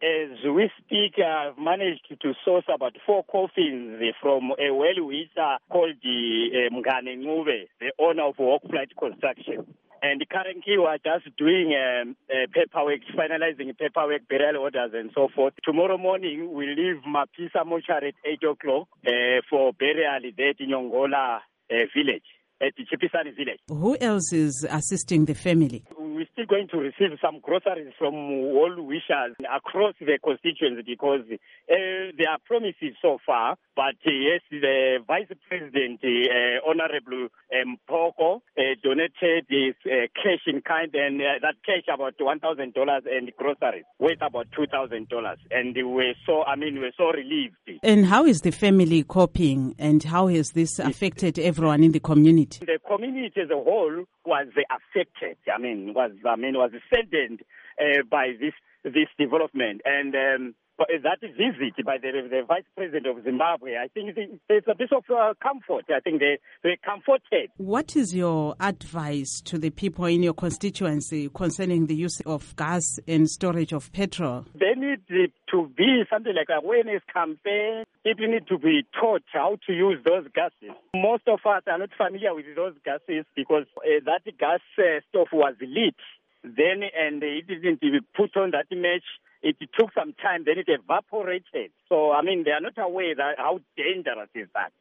As we speak, I've managed to source about 4 coffins from a well-wisher called Mngane Ncube, the owner of Hawkflight Construction. And currently we are just doing paperwork, finalizing paperwork, burial orders and so forth. Tomorrow morning we'll leave Mapisa Mortuary at 8 o'clock for burial there at Nyongola village, at Chipisani village. Who else is assisting the family? We're still going to receive some groceries from all wishers across the constituency because there are promises so far. But yes, the Vice President, Honorable Mpoko, donated his cash in kind, and that cash about $1,000 and groceries worth about $2,000. And we're so relieved. And how is the family coping, and how has this affected everyone in the community? The community as a whole was affected. Was saddened by this development, and that visit by the Vice President of Zimbabwe, I think there's a bit of comfort. I think they're comforted. What is your advice to the people in your constituency concerning the use of gas and storage of petrol? There needs to be something like awareness campaign. People need to be taught how to use those gases. Most of us are not familiar with those gases because that gas stove was lit then, and it didn't put on that match. It took some time, then it evaporated. So, they are not aware that how dangerous is that.